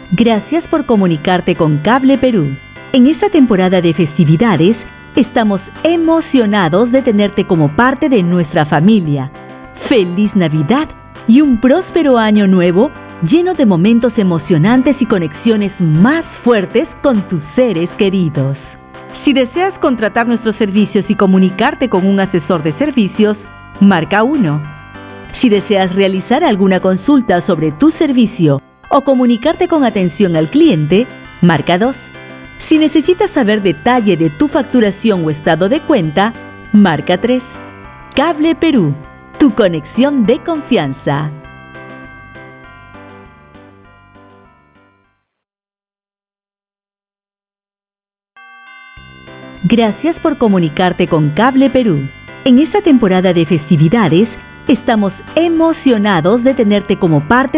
Gracias por comunicarte con Cable Perú. En esta temporada de festividades, estamos emocionados de tenerte como parte de nuestra familia. ¡Feliz Navidad y un próspero año nuevo lleno de momentos emocionantes y conexiones más fuertes con tus seres queridos! Si deseas contratar nuestros servicios y comunicarte con un asesor de servicios, marca 1. Si deseas realizar alguna consulta sobre tu servicio o comunicarte con atención al cliente, marca 2. Si necesitas saber detalle de tu facturación o estado de cuenta, marca 3. Cable Perú, tu conexión de confianza. Gracias por comunicarte con Cable Perú. En esta temporada de festividades, estamos emocionados de tenerte como parte